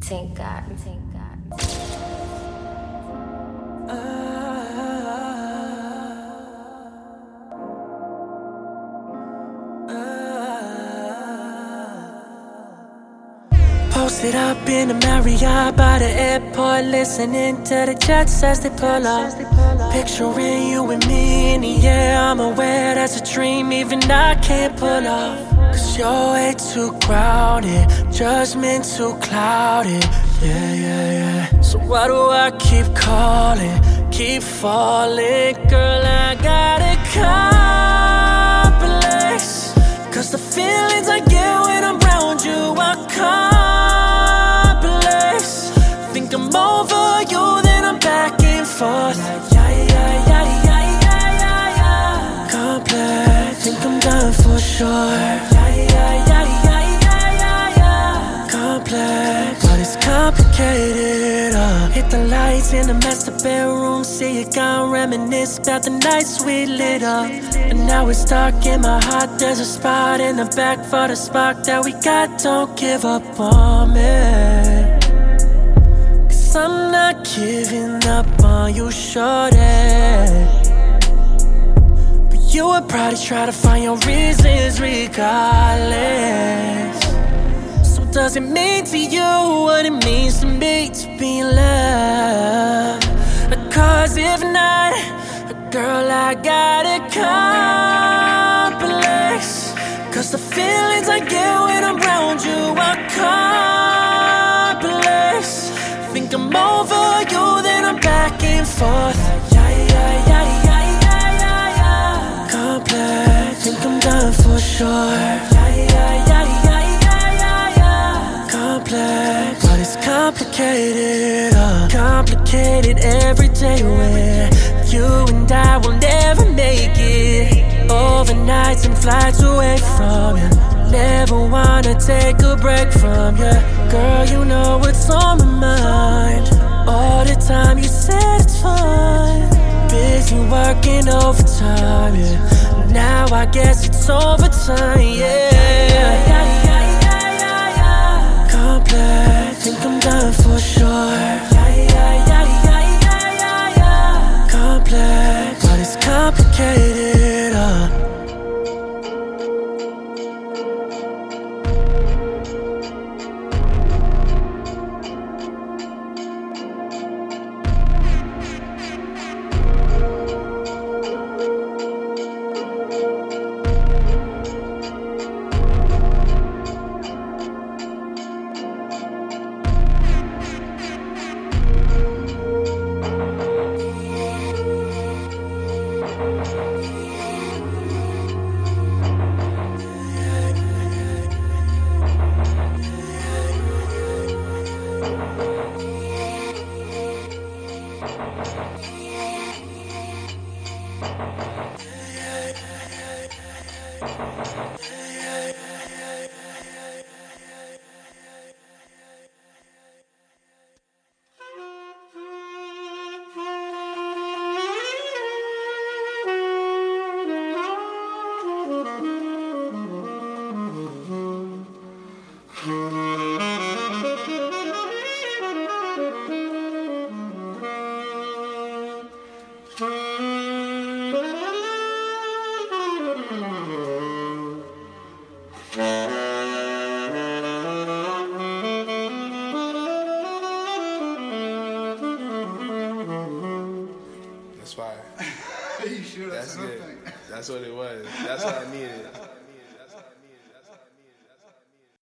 Thank God, thank God. Posted up in the Marriott by the airport, listening to the jets as they pull up. Picturing you and me in the air, I'm aware that's a dream even I can't pull off. Cause you're way too crowded, judgment too clouded. Yeah. So why do I keep calling, keep falling? Girl, I got a complex, cause the feelings I get when I'm around you are complex. Think I'm over you, then I'm back and forth. Complex, think I'm done for sure. Complex, but it's complicated. Hit the lights in the master bedroom, see you gone, reminisce about the nights we lit up. And now it's dark in my heart, there's a spot in the back for the spark that we got. Don't give up on me, cause I'm not giving up on you, shorty. But you would probably try to find your reasons regardless. Does it mean to you what it means to me to be in love? Cause if not, girl, I got a complex. Cause the feelings I get when I'm around you are complex. Think I'm over you, then I'm back and forth. Complex, think I'm done for sure. But it's complicated, complicated every day where you and I will never make it. Overnights and flights away from you, never wanna take a break from you. Girl, you know what's on my mind. All the time you said it's fine, busy working overtime, yeah. Now I guess it's overtime, yeah. Complex, think I'm done for sure. Complex, but it's complicated. That's fire. You sure that's good. something? That's what it was. That's what I needed.